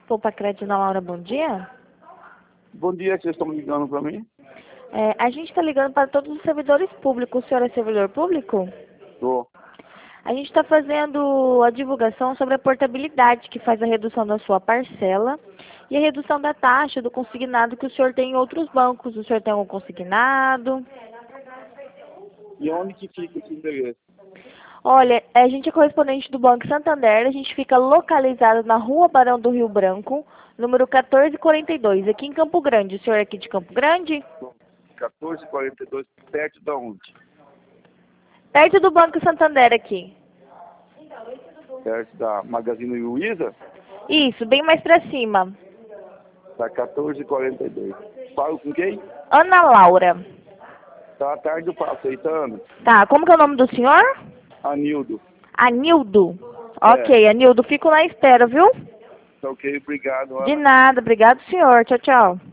Poupa Crédito na Laura, bom dia. Bom dia, vocês estão ligando para mim? A gente está ligando para todos os servidores públicos. O senhor é servidor público? Tô. A gente está fazendo a divulgação sobre a portabilidade, que faz a redução da sua parcela e a redução da taxa do consignado que o senhor tem em outros bancos. O senhor tem algum consignado? E onde que fica esse endereço? Olha, a gente é correspondente do Banco Santander, a gente fica localizado na Rua Barão do Rio Branco, número 1442, aqui em Campo Grande. O senhor é aqui de Campo Grande? 1442, perto da onde? Perto do Banco Santander aqui. Perto da Magazine Luiza? Isso, bem mais pra cima. Tá 1442. Falo com quem? Ana Laura. Tá à tarde eu passo aí, tá, Ana? Tá, como que é o nome do senhor? Anildo. Anildo. Ok, Anildo, fico na espera, viu? Tá ok, obrigado, Ana. De nada, obrigado, senhor. Tchau, tchau.